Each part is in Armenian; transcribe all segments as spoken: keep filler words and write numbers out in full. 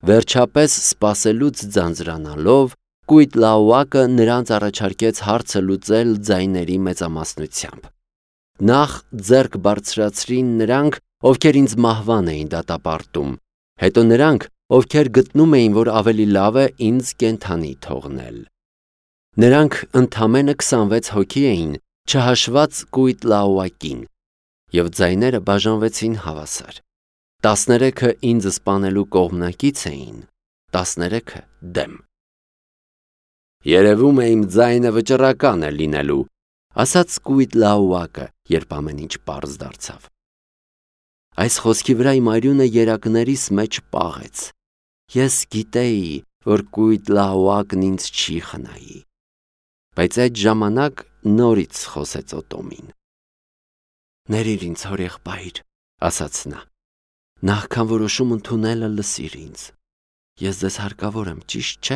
Վերջապես սպասելուց ձանձրանալով, Կույտլաուակը նրանց առաջարկեց հարցը լուծել ձայների մեծամասնությամբ։ Նախ ձեռք բարձրացրին նրանք, ովքեր ինձ մահվան էին դատապարտում, հետո նրանք, ովքեր գտնում էին, որ ավելի լավ է ինձ կենդանի թողնել։ Նրանք ընդամենը քսանվեց հոգի էին, չհաշված Կույտլաուակին, և ձայները բաժանվեցին հավասար։ Տասներեքը ինձ սպանելու կողմնակից էին, տասներեքը դեմ։ «Երևում է իմ ձայնը վճռական է լինելու», ասաց Կույտլաուակը, երբ ամեն ինչ պարզ դարձավ։ Այս խոսքի վրա իմ արյունը երակներիս մեջ պաղեց։ Ես գիտեի, որ Կույտլաուակն ինձ չի խնայի։ Բայց այդ ժամանակ նորից խոսեց Օտոմին։ «Ներիր ինձ, հորեղբայր», ասաց նա։ «Նախքան որոշում ընդունելը լսիր ինձ։ Ես ձեզ հարկավոր եմ, ճիշտ չէ։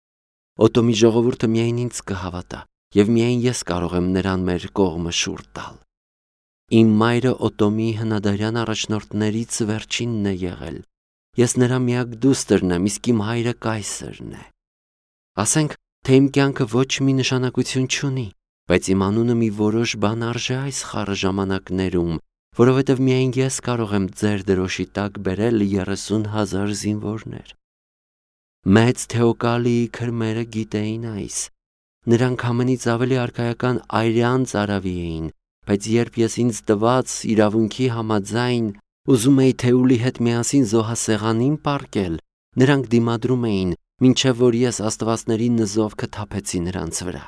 Օտոմի ժողովուրդը միայն ինձ կհավատա, և միայն ես կարող եմ նրան մեր կողմը շուռ տալ։ Իմ մայրը Օտոմի հնադարյան առաջնորդներից վերջինն է եղել։ Ես նրա միակ դուստրն եմ, իսկ իմ հայրը կայսրն է։ Ասենք, թե իմ կյանքը ոչ մի նշանակություն չունի, բայց իմ անունը մի որոշ բան արժե այս խառը ժամանակներում, որովհետև միայն ես կարող եմ ձեր դրոշի տակ բերել երեսուն հազար զինվորներ։ Մեծ Թեոկալիի քրմերը գիտեին այս։ Նրանք ամենից ավելի արքայական արյան ծարավի էին, բայց երբ ես ինձ տված իրավունքի համաձայն ուզում էի Թեուլի հետ միասին զոհասեղանին պառկել, նրանք դիմադրում էին, մինչև որ ես աստվածների նզովքը թափեցի նրանց վրա։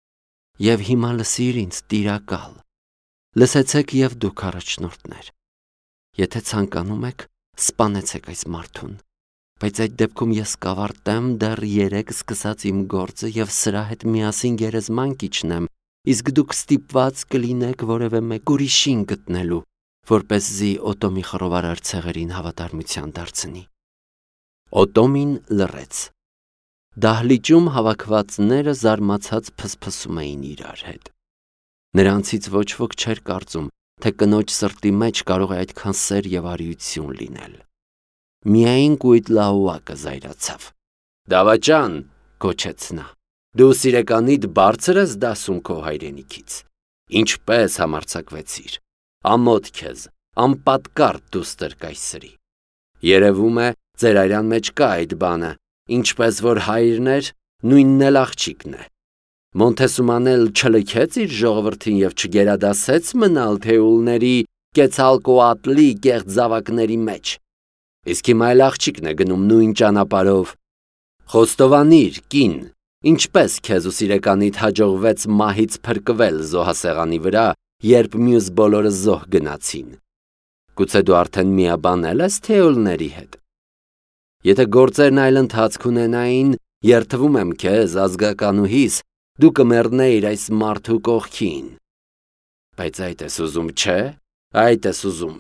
Եվ հիմա լսիր ինձ, տիրակալ, լսեցեք և դուք առաջնորդներ։ Եթե ցանկանում եք, սպանեցեք այս մարդուն, բայց այդ դեպքում ես կավարտեմ դեռ երեկ սկսած իմ գործը և սրա հետ միասին գերեզման կիջնեմ, իսկ դուք ստիպված կլինեք որևէ մեկ ուրիշին գտնելու, որպեսզի Օտոմի խռովարար ցեղերին հավատարմության դարձնի։ Օտոմին լռեց։ Դահլիճում հավաքվածները զարմացած փսփսում էին իրար հետ։ Նրանցից ոչ ոք չէր կարծում, թե կնոջ սրտի մեջ կարող է այդքան սեր և արիություն լինել։ Միայն Կույտլաուակը զայրացավ։ «Դավաճան», գոչեց նա, «դու սիրեկանիդ բարձր ես դասում քո հայրենիքից։ Ինչպե՞ս համարձակվեցիր։ Ամոթ քեզ, անպատկառ դուստր կայսրի։ Երևում է, ձեր արյան մեջ կա այդ բանը, ինչպես որ հայրն էր, նույնն էլ աղջիկն է։ Մոնթեսուման էլ չլքեց իր ժողովրդին և չգերադասեց մնալ Թեուլների Կեցալկոատլի կեղծ զավակների մեջ։ Իսկ հիմա էլ աղջիկն է գնում նույն ճանապարհով։ Խոստովանիր, կին, ինչպես քեզ ու սիրեկանիդ հաջողվեց մահից փրկվել զոհասեղանի վրա, երբ մյուս բոլորը զոհ գնացին։ Գուցե դու արդեն միաբանել ես Թեուլների հետ։ Եթե գործերն այլ ընթացք ունենային, երդվում եմ քեզ, ազգականուհիս, դու կմեռնեիր այս մարդու կողքին։ Բայց այդ ես ուզում, չէ՞, այդ ես ուզում։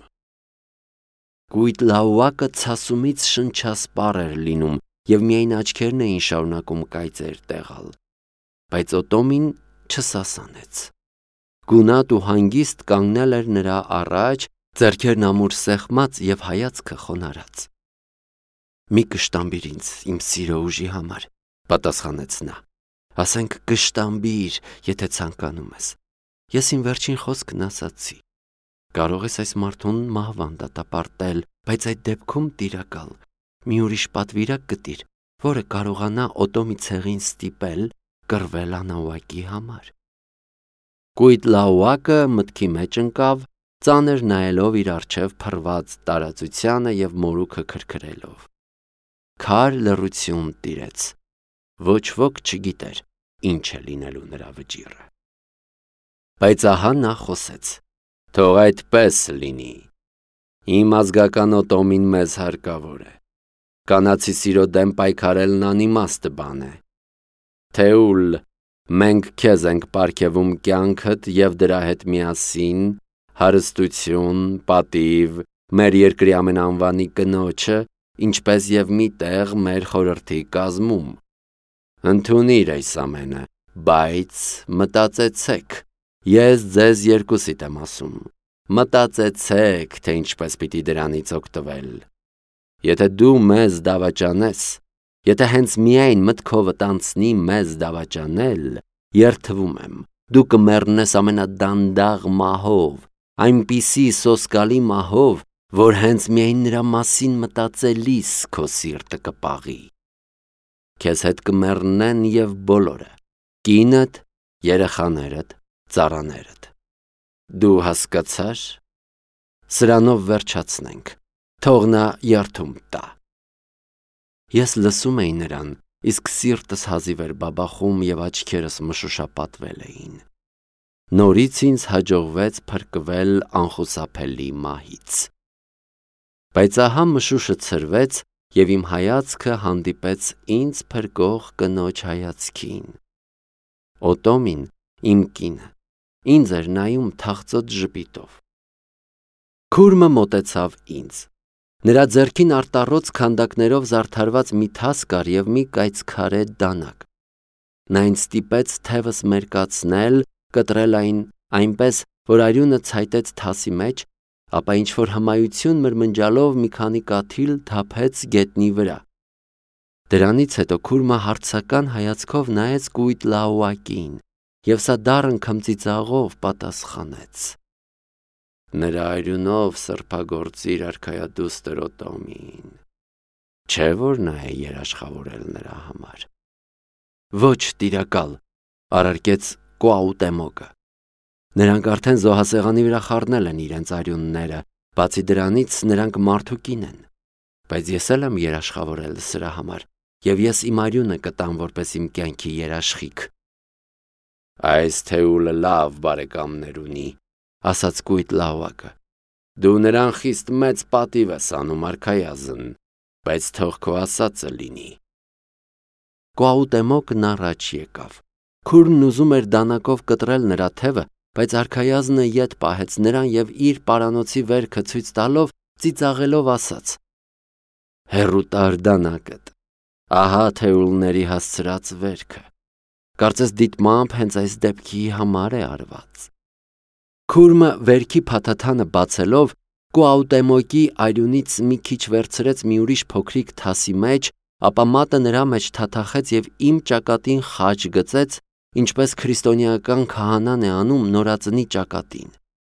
Կույտլաուակը ցասումից շնչասպառ էր լինում, և միայն աչքերն էին շարունակում կայծեր տեղալ։ Բայց Օտոմին չսասանեց։ Գունատ ու հանգիստ կանգնել էր նրա առաջ, ձեռքերն ամուր սեղմած և հայացքը խոնարհած։ «Մի կշտամբիր ինձ, իմ սիրո ուժի համար», պատասխանեց նա։ «Ասենք կշտամբիր, եթե ցանկանում ես։ Ես իմ վերջին խոսքն ասացի։ Կարող ես այս մարդուն մահվան դատապարտել, բայց այդ դեպքում, տիրակալ, մի ուրիշ պատվիրակ գտիր, որը կարողանա Օտոմի ցեղին ստիպել կռվել անաուակի համար»։ Կույտլաուակը մտքի մեջ ընկավ, ծանր նայելով իր առջև փռված տարածությանը և մորուքը քրքրելով։ Քար լռություն տիրեց։ Ոչ ոք չգիտեր, ինչ է լինելու նրա վճիռը։ Բայց ահա նա խոսեց. «Թող այդպես լինի։ Իմ ազգական Օտոմին մեզ հարկավոր է։ Կանացի սիրո դեմ պայքարելն անիմաստ բան է։ Թեուլ, մենք քեզ ենք պարգևում կյանքդ և դրա հետ միասին հարստություն, պատիվ, մեր երկրի ամենաանվանի կնոջը, ինչպես և մի տեղ մեր խորհրդի կազմում։ Ընդունիր այս ամենը, բայց մտածեցեք, ես ձեզ երկուսիդ եմ ասում, մտածեցեք, թե ինչպես պիտի դրանից օգտվել։ եթե դու մեզ դավաճանես, եթե հենց միայն մտքովդ անցնի մեզ դավաճանել, երդվում եմ, դու կմեռնես ամենադանդաղ մահով, այնպիսի սոսկալի մահով, որ հենց միայն նրա մասին մտածելիս քո սիրտը կպաղի։ Քեզ հետ կմեռնեն և բոլորը, կինդ, երեխաներդ, ծառաներդ։ Դու հասկացա՞ր։ Սրանով վերջացնենք, թող նա երդում տա։ Ես լսում էի նրան, իսկ սիրտս հազիվ էր բաբախում և աչքերս մշուշապատվել էին։ Նորից ինձ հաջողվեց փրկվել անխուսափելի մահից։ Բայց ահա մշուշը ցրվեց և իմ հայացքը հանդիպեց ինձ փրկող կնոջ հայացքին։ Օտոմին, իմ կինը, ինձ էր նայում թախծոտ ժպիտով։ Քուրմը մոտեցավ ինձ։ Նրա ձեռքին արտառոց քանդակներով զարդարված մի թաս կար և մի կայծքարե դանակ։ Նա ինձ ստիպեց թևս մերկացնել, կտրել այն այնպես, որ արյունը ցայտեց թասի մեջ, ապա ինչ-որ հմայություն մրմնջալով մի քանի կաթիլ թափեց գետնի վրա։ Դրանից հետո քուրմը հարցական հայացքով նայեց Կուիտլաուակին և սա դառն քմծիծաղով պատասխանեց. Նրա արյունով սրբագործիր արքայադուստր Օտոմին, չէ՞ որ նա է երաշխավորել նրա համար։ Ոչ, տիրակալ, առարկեց Կուաուտեմոկը։ Նրանք արդեն զոհասեղանի վրա խառնել են իրենց արյունները, բացի դրանից նրանք մարդուկին են, բայց ես էլ եմ երաշխավորել սրա համար, և ես իմ արյունը կտամ որպես իմ կյանքի երաշխիք։ Այս թեուլը լավ բարեկամներ ունի, ասաց Կուիտլաուակը, դու նրան խիստ մեծ պատիվ ես անում արքայազն, բայց թող քո ասածը լինի։ Կուաուտեմոկն առաջ եկավ։ Քուրմն ուզում էր դանակով կտրել նրա թևը, բայց արքայազնը ետ պահեց նրան և իր պարանոցի վերքը ցույց տալով ծիծաղելով ասաց. Հեռու տար դանակդ, ահա թեուլների հասցրած վերքը, կարծես դիտմամբ հենց այս դեպքի համար է արված։ Քուրմը վերքի փաթաթանը բացելով Կուաուտեմոկի արյունից մի քիչ վերցրեց մի ուրիշ փոքրիկ թասի մեջ, ապա մատը նրա մեջ թաթախեց և իմ ճակատին խաչ գծեց, ինչպես քրիստոնեական քահանան է անում նորածնի ճակատին։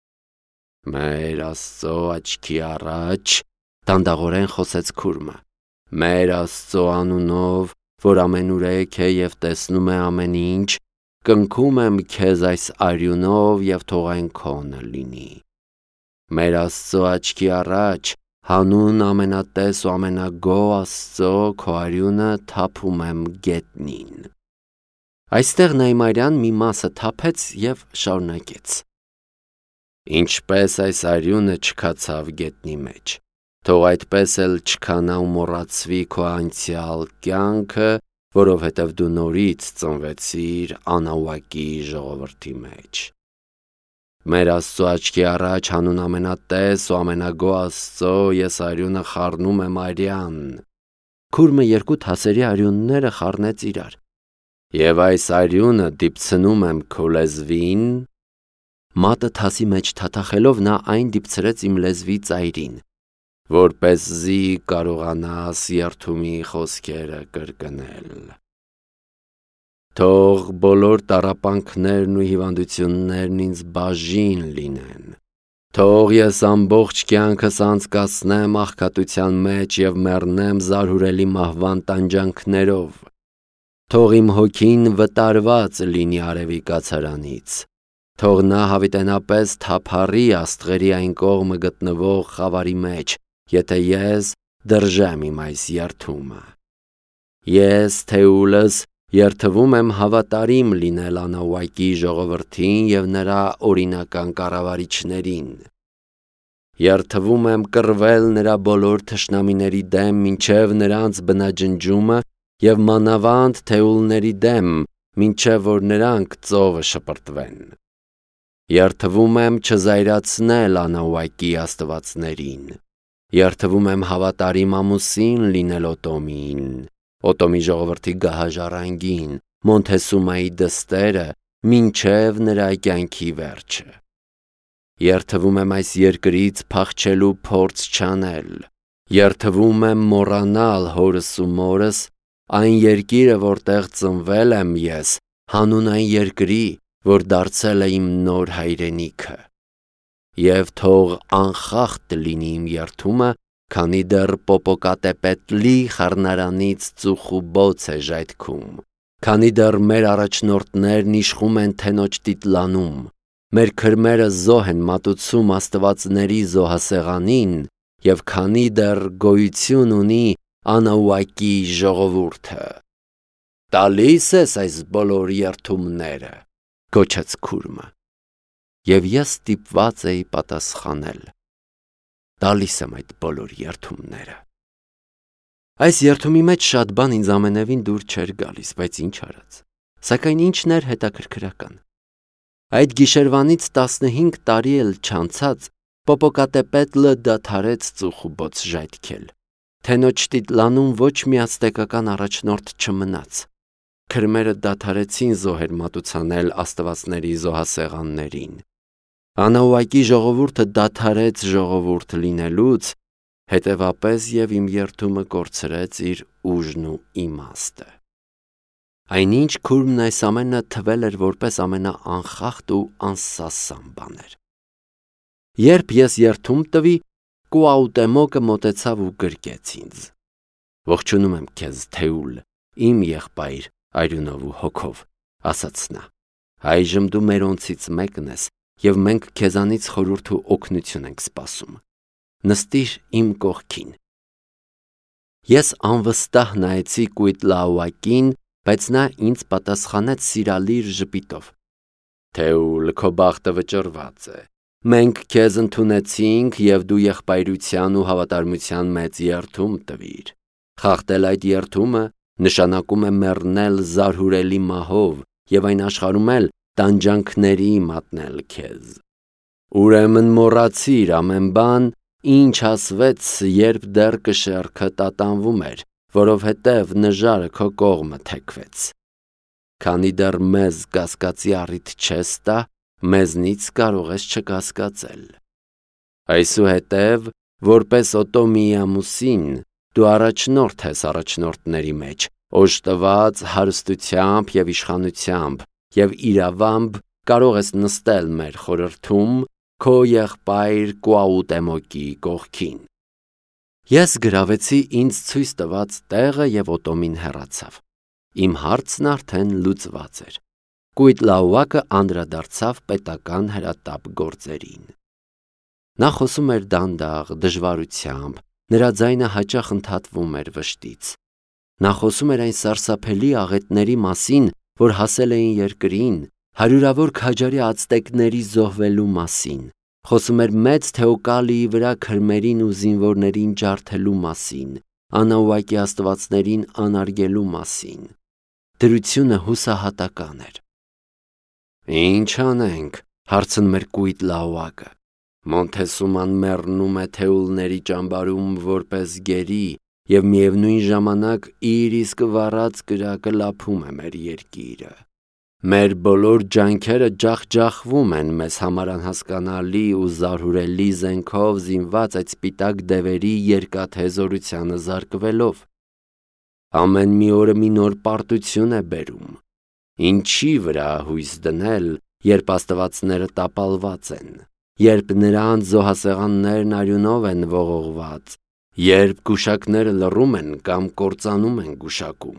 Մեր Աստծո աչքի առաջ, դանդաղորեն խոսեց քուրմը, մեր Աստծո անունով, որ ամենուրեք է և տեսնում է ամեն ինչ, կնքում եմ քեզ այս արյունով և թող այն քոնը լինի։ Մեր Աստծո աչքի առաջ, հանուն ամենատես ու ամենագոհ Աստծո քո արյունը թափում եմ գետնին։ Այստեղ նա իմ արյան մի մասը թափեց և շարունակեց. Ինչպես այս արյունը չքացավ գետնի մեջ, թող այդպես էլ չքանա ու մոռացվի քո անցյալ կյանքը, որովհետև դու նորից ծնվեցիր Անաուակի ժողովրդի մեջ։ Մեր Աստծո աչքի առաջ հանուն ամենատես ու ամենագոհ Աստծո ես արյունը խառնում եմ արյան։ Քուրմը երկու թասերի արյունները խառնեց իրար։ Եվ այս արյունը դիպցնում եմ քո լեզվին, մատը թասի մեջ թաթախելով նա այն դիպցրեց իմ լեզվի ծայրին, որպեսզի կարողանաս երդումի խոսքերը կրկնել։ Թող բոլոր տառապանքներն ու հիվանդություններն ինձ բաժին լինեն։ Թող ես ամբողջ կյանքս անցկացնեմ աղքատության մեջ և մեռնեմ զարհուրելի մահվան տանջանքներով։ Թող իմ հոգին վտարված լինի արևի կացարանից։ Թող նա հավիտենապես թափառի աստղերի այն կողմը գտնվող խավարի մեջ, եթե ես դրժեմ իմ այս երդումը։ Ես թեուլս երդվում եմ հավատարիմ լինել Անաուակի ժողովրդին և նրա օրինական կառավարիչներին։ Երդվում եմ կռվել նրա բոլոր թշնամիների դեմ մինչև նրանց բնաջնջումը և մանավանդ թեուլների դեմ, մինչև որ նրանք ծովը շպրտվեն։ Երդվում եմ չզայրացնել Անաուակի աստվածներին։ Երդվում եմ հավատարիմ ամուսին լինել Օտոմին, Օտոմի ժողովրդի գահաժառանգին, Մոնթեսումայի դստերը, մինչև նրա կյանքի վերջը։ Երդվում եմ այս երկրից փախչելու փորձ չանել, Երթվում եմ մոռանալ հորս ու մորս, այն երկիրը, որտեղ ծնվել եմ ես, հանուն այն երկրի, որ դարձել է իմ նոր հայրենիքը։ Եվ թող անխախտ լինի իմ երթումը, քանի դեռ Պոպոկատեպետլի խառնարանից ծուխ ու բոց է ժայթքում, քանի դեռ մեր առաջնորդներն իշխում են թենոջ տիտլանում, մեր քրմերը զոհ են մատուցում աստվածների զոհասեղանին, և քանի դեռ գոյություն ունի Անաուակի ժողովուրդը։ Տալի՞ս ես այս բոլոր երթումները, գոչեց քուրմը, և ես ստիպված էի պատասխանել. տալիս եմ այդ բոլոր երթումները։ Այս երթումի մեջ շատ բան ինձ ամենևին դուր չէր գալիս, բայց ինչ արած, սակայն ինչն էր հետաքրքրական։ Այդ գիշերվանից տասնհինգ տարի էլ չանցած, Պոպոկատեպետլը դադարեց ծուխ ու բոց ժայթքել։ Թենոջ տիտլանում ոչ մի ազտեկական առաջնորդ չմնաց։ Քրմերը դադարեցին զոհեր մատուցանել աստվածների զոհասեղաններին։ Անաուակի ժողովուրդը դադարեց ժողովուրդ լինելուց, հետևապես և իմ երթումը կորցրեց իր ուժն ու իմաստը։ Այնինչ քուրմն այս ամենը թվել էր որպես ամենաանխախտ ու անսասան բաներ։ Երբ ես երթում տվի, Կուաուտեմոկը մոտեցավ ու գրկեց ինձ։ Ողջունում եմ քեզ, Թեուլ, իմ եղբայր արյունով ու հոգով, ասաց նա։ Այժմ դու մերոնցից մեկն ես, և մենք քեզանից խորհուրդ ու օգնություն ենք սպասում։ Նստիր իմ կողքին։ Ես անվստահ նայեցի Կուիտլաուակին, բայց նա ինձ պատասխանեց սիրալիր ժպիտով. Թեուլ, քո բախտը վճռված է։ Մենք քեզ ընդունեցինք, և դու եղբայրության ու հավատարմության մեծ երթում տվիր։ Խախտել այդ երթումը նշանակում է մեռնել զարհուրելի մահով և այն աշխարհում էլ տանջանքների մատնել քեզ։ Ուրեմն մոռացիր ամեն բան, ինչ ասվեց, երբ դեռ կշեռքը տատանվում էր, որովհետև նժարը քո կողմը թեքվեց։ Քանի դեռ մեզ կասկածի առիթ չես տա, մեզնից կարող ես չկասկածել։ Այսուհետև, որպես Օտոմիի ամուսին, դու առաջնորդ ես առաջնորդների մեջ, օժտված հարստությամբ և իշխանությամբ, և իրավամբ կարող ես նստել մեր խորհրդում քո եղբայր Կուաուտեմոկի կողքին։ Ես գրավեցի ինձ ցույց տված տեղը, և Օտոմին հեռացավ։ Իմ հարցն արդեն լուծված էր։ Կուիտլաուակը անդրադարձավ պետական հրատապ գործերին։ Նա խոսում էր դանդաղ, դժվարությամբ, նրա ձայնը հաճախ ընդհատվում էր վշտից։ Նա խոսում էր այն սարսափելի աղետների մասին, որ հասել էին երկրին, հարյուրավոր քաջարի ացտեկների զոհվելու մասին, խոսում էր մեծ Թեոկալիի վրա քրմերին ու զինվորներին ջարդելու մասին, Անաուակի աստվածներին անարգելու մասին։ Դրությունը հուսահատական էր։ Ինչ անենք, հարցնում էր Կուիտլաուակը։ Մոնթեսուման մեռնում է թեուլների ճամբարում որպես գերի, և միևնույն ժամանակ իր իսկ վառած կրակը լափում է մեր երկիրը։ Մեր բոլոր ջանքերը ջախջախվում են մեզ համար անհասկանալի ու զարհուրելի զենքով զինված այդ սպիտակ դևերի երկաթե զորությանը զարկվելով։ Ամեն մի օրը մի նոր պարտություն է բերում։ Ինչի վրա հույս դնել, երբ աստվածները տապալված են, երբ նրանց զոհասեղաններն արյունով են ողողված, երբ գուշակները լռում են կամ կործանում են գուշակում։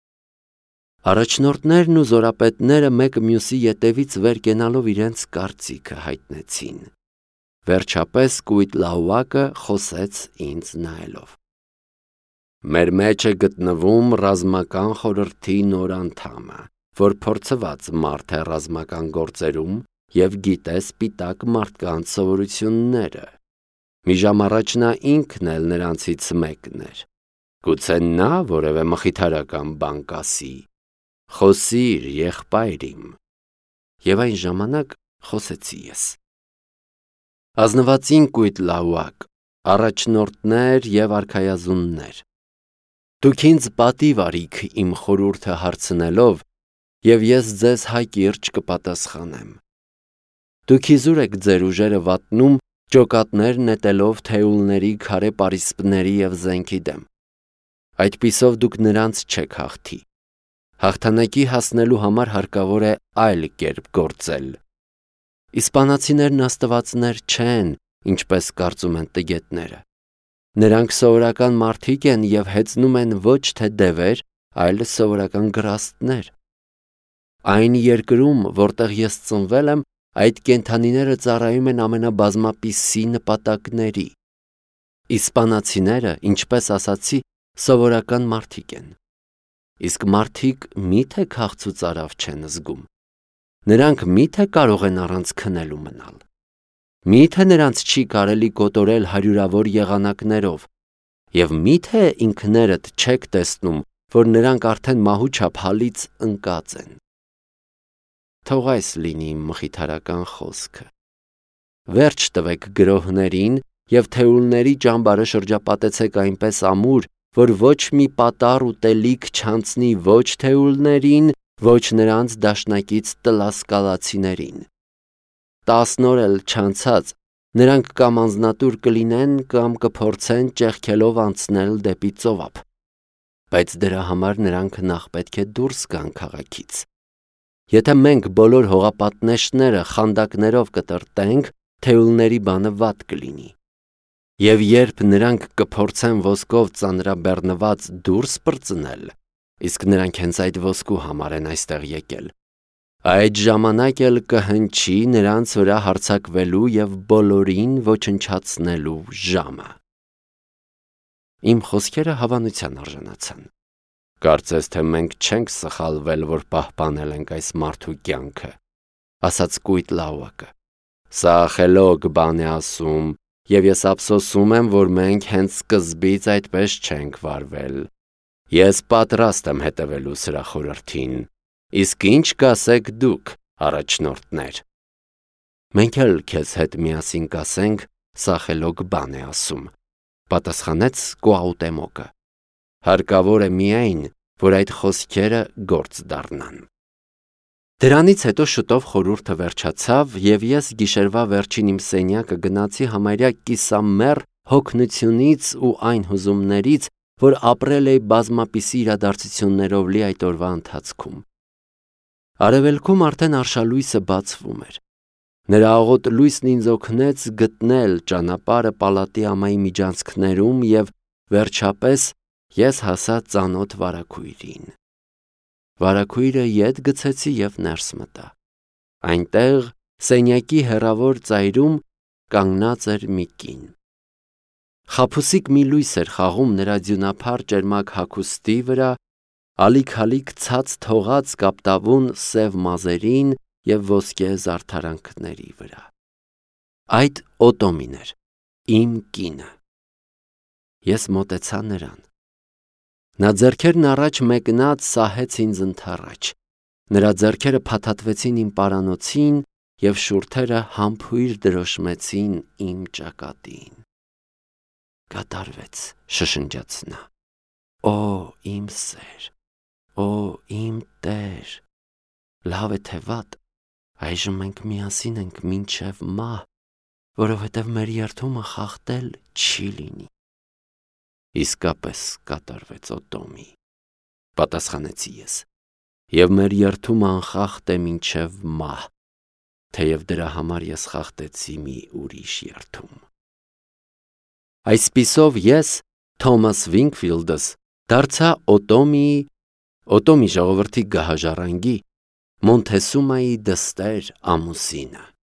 Առաջնորդներն ու զորապետները մեկը մյուսի ետևից վեր կենալով իրենց կարծիքը հայտնեցին։ Վերջապես Կուիտլաուակը խոսեց ինձ նայելով. Մեր մեջ է գտնվում ռազմական խորհրդի նոր անդամը, որ փորձված մարդ է ռազմական գործերում և գիտե սպիտակ մարդկանց սովորությունները։ Մի ժամ առաջ նա ինքն էլ նրանցից մեկն էր։ Գուցե նա որևէ մխիթարական բան կասի։ Խոսիր, եղբայր իմ։ Եվ այն ժամանակ խոսեցի ես. Ազնվածին Կուիտլաուակ, առաջնորդներ և արքայազուններ, դուք ինձ պատիվ արիք իմ խորհուրդը հարցնելով, և ես ձեզ հակիրճ կպատասխանեմ։ Դուք իզուր եք ձեր ուժերը վատնում ջոկատներ նետելով թեյուլների, քարե պարիսպների և զենքի դեմ։ Այդպիսով դուք նրանց չեք հաղթի։ Հաղթանակի հասնելու համար հարկավոր է այլ կերպ գործել։ Իսպանացիներն աստվածներ չեն, ինչպես կարծում են տգետները։ Նրանք սովորական մարդիկ են և հեծնում են ոչ թե դևեր, այլ սովորական գրաստներ։ Այն երկրում, որտեղ ես ծնվել եմ, այդ կենդանիները ծառայում են ամենաբազմապիսի նպատակների։ Իսպանացիները, ինչպես ասացի, սովորական մարդիկ են։ Իսկ մարդիկ մի՞թե քաղցու ծարավ չեն զգում։ Նրանք մի՞թե կարող են առանց քնելու մնալ։ Մի՞թե նրանց չի կարելի կոտորել հարյուրավոր եղանակներով, և մի՞թե ինքներդ չեք տեսնում, որ նրանք արդեն մահու չափ հալից ընկած են։ Թող այս լինի իմ մխիթարական խոսքը։ Վերջ տվեք գրոհներին և թեյուլների ճամբարը շրջապատեցեք այնպես ամուր, որ ոչ մի պատառ ուտելիք չանցնի ոչ թեյուլներին, ոչ նրանց դաշնակից տլասկալացիներին։ Տասն օր էլ չանցած, նրանք կամ անձնատուր կլինեն, կամ կփորձեն ճեղքելով անցնել դեպի ծովափ։ Բայց դրա համար նրանք նախ պետք է դուրս գան քաղաքից։ Եթե մենք բոլոր հողապատնեշները խանդակներով կտրտենք, թեյուլների բանը վատ կլինի։ Եվ երբ նրանք կփորձեն ոսկով ծանրաբեռնված դուրս պրծնել, իսկ նրանք հենց այդ ոսկու համար են այստեղ եկել, այդ ժամանակ էլ կհնչի նրանց վրա հարձակվելու և բոլորին ոչնչացնելու ժամը։ Իմ խոսքերը հավանության արժանացան։ Կարծես թե մենք չենք սխալվել, որ պահպանել ենք այս մարդու կյանքը, ասաց Կուիտլաուակը։ Սա խելոք բան է ասում, և ես ափսոսում եմ, որ մենք հենց սկզբից այդպես չենք վարվել։ Ես պատրաստ եմ հետևելու սրա խորհրդին։ Իսկ ինչ կասեք դուք, առաջնորդներ։ Մենք էլ քեզ հետ միասին կասենք, սա խելոք բան է ասում, պատասխանեց Կուաուտեմոկը։ Հարկավոր է միայն, որ այդ խոսքերը գործ դառնան։ Դրանից հետո շուտով խորհուրդը վերջացավ, և ես գիշերվա վերջին իմ սենյակը գնացի համարյա կիսամեռ հոգնությունից ու այն հուզումներից, որ ապրել էի բազմապիսի իրադարձություններով լի այդ օրվա ընթացքում։ Արևելքում արդեն արշալույսը բացվում էր։ Նրա աղոտ լույսն ինձ օգնեց գտնել ճանապարհը պալատի ամայի միջանցքներում և վերջապես ես հասա ծանոթ վարագույրին։ Վարագույրը ետ գցեցի և ներս մտա։ Այնտեղ, սենյակի հեռավոր ծայրում, կանգնած էր մի կին։ Խաբուսիկ մի լույս էր խաղում նրա ձյունափառ ճերմակ հագուստի վրա, ալիք-ալիք ցած թողած կապտավուն սև մազերին և ոսկե զարդարանքների վրա։ Այդ Օտոմին էր, իմ կինը։ Ես մոտեցա նրան։ Նա ձեռքերն առաջ մեկնած սահեց ինձ ընդառաջ։ Նրա ձեռքերը փաթաթվեցին իմ պարանոցին և շուրթերը համբույր դրոշմեցին իմ ճակատին։ Կատարվեց, շշնջաց նա։ Օ, իմ սեր, օ, իմ տեր, լավ է թե վատ, այժմ մենք միասին ենք մինչև մահ, որովհետև մեր երդումը խախտել չի լինի։ Իսկապես կատարվեց, Օտոմի, պատասխանեցի ես, և մեր երդումը անխախտ է մինչև մահ, թեև դրա համար ես խախտեցի մի ուրիշ երդում։ Այսպիսով ես, Թոմաս Վինքֆիլդս, դարձա Օտոմիի, Օտոմի ժողովրդի գահաժառանգի, Մոնթեսումայի դստեր ամուսինը։